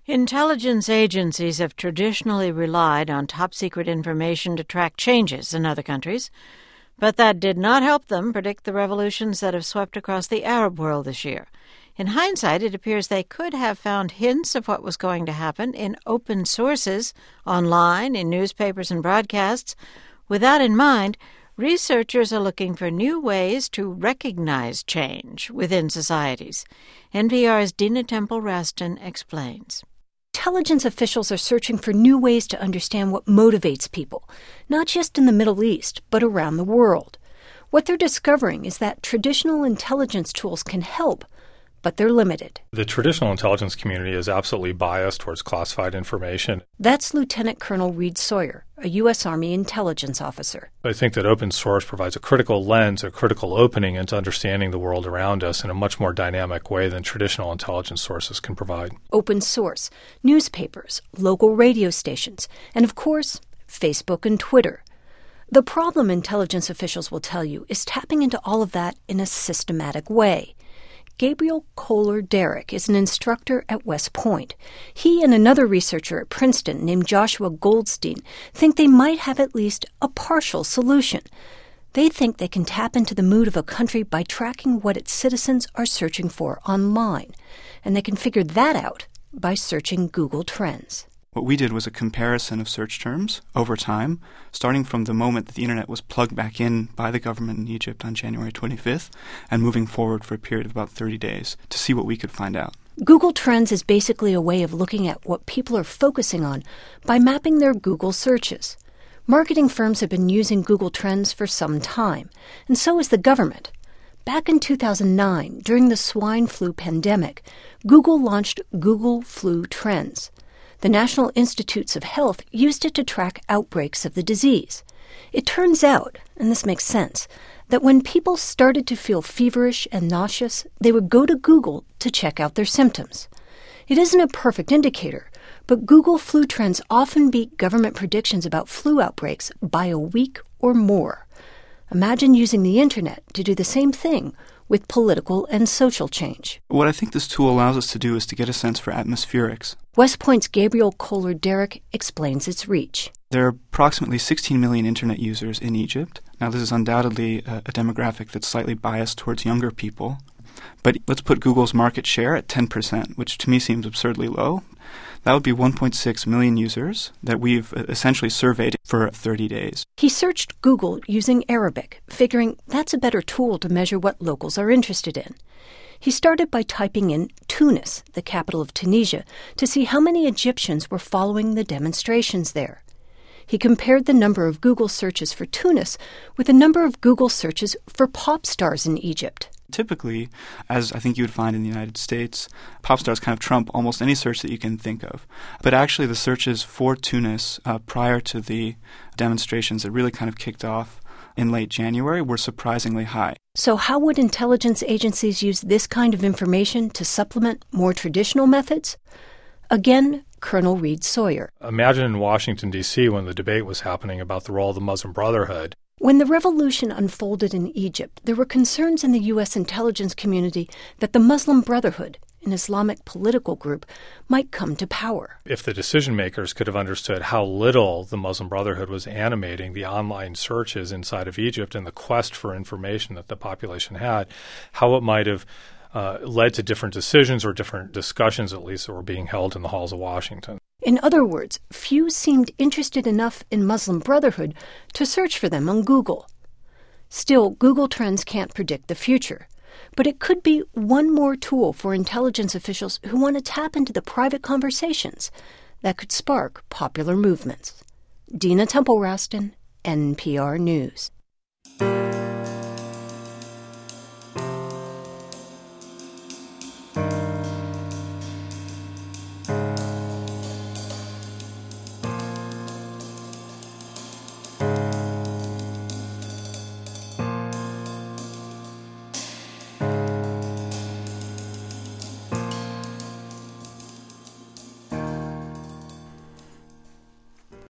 Intelligence agencies have traditionally relied on top-secret information to track changes in other countries, but that did not help them predict the revolutions that have swept across the Arab world this year. In hindsight, it appears they could have found hints of what was going to happen in open sources, online, in newspapers and broadcasts. With that in mind, researchers are looking for new ways to recognize change within societies. NPR's Dina Temple-Raston explains. Intelligence officials are searching for new ways to understand what motivates people, not just in the Middle East, but around the world. What they're discovering is that traditional intelligence tools can help, but they're limited. The traditional intelligence community is absolutely biased towards classified information. That's Lieutenant Colonel Reed Sawyer, a U.S. Army intelligence officer. I think that open source provides a critical lens, a critical opening into understanding the world around us in a much more dynamic way than traditional intelligence sources can provide. Open source, newspapers, local radio stations, and of course, Facebook and Twitter. The problem, intelligence officials will tell you, is tapping into all of that in a systematic way. Gabriel Kohler-Derrick is an instructor at West Point. He and another researcher at Princeton named Joshua Goldstein think they might have at least a partial solution. They think they can tap into the mood of a country by tracking what its citizens are searching for online. And they can figure that out by searching Google Trends. What we did was a comparison of search terms over time, starting from the moment that the internet was plugged back in by the government in Egypt on January 25th, and moving forward for a period of about 30 days to see what we could find out. Google Trends is basically a way of looking at what people are focusing on by mapping their Google searches. Marketing firms have been using Google Trends for some time, and so has the government. Back in 2009, during the swine flu pandemic, Google launched Google Flu Trends. The National Institutes of Health used it to track outbreaks of the disease. It turns out, and this makes sense, that when people started to feel feverish and nauseous, they would go to Google to check out their symptoms. It isn't a perfect indicator, but Google Flu Trends often beat government predictions about flu outbreaks by a week or more. Imagine using the internet to do the same thing with political and social change. What I think this tool allows us to do is to get a sense for atmospherics. West Point's Gabriel Kohler-Derrick explains its reach. There are approximately 16 million internet users in Egypt. Now, this is undoubtedly a demographic that's slightly biased towards younger people. But let's put Google's market share at 10%, which to me seems absurdly low. That would be 1.6 million users that we've essentially surveyed for 30 days. He searched Google using Arabic, figuring that's a better tool to measure what locals are interested in. He started by typing in Tunis, the capital of Tunisia, to see how many Egyptians were following the demonstrations there. He compared the number of Google searches for Tunis with the number of Google searches for pop stars in Egypt. Typically, as I think you would find in the United States, pop stars kind of trump almost any search that you can think of. But actually the searches for Tunis prior to the demonstrations that really kind of kicked off in late January were surprisingly high. So how would intelligence agencies use this kind of information to supplement more traditional methods? Again, Colonel Reed Sawyer. Imagine in Washington, D.C., when the debate was happening about the role of the Muslim Brotherhood. When the revolution unfolded in Egypt, there were concerns in the U.S. intelligence community that the Muslim Brotherhood, an Islamic political group, might come to power. If the decision makers could have understood how little the Muslim Brotherhood was animating the online searches inside of Egypt and the quest for information that the population had, how it might have led to different decisions or different discussions, at least, that were being held in the halls of Washington. In other words, few seemed interested enough in Muslim Brotherhood to search for them on Google. Still, Google Trends can't predict the future, but it could be one more tool for intelligence officials who want to tap into the private conversations that could spark popular movements. Dina Temple-Raston, NPR News.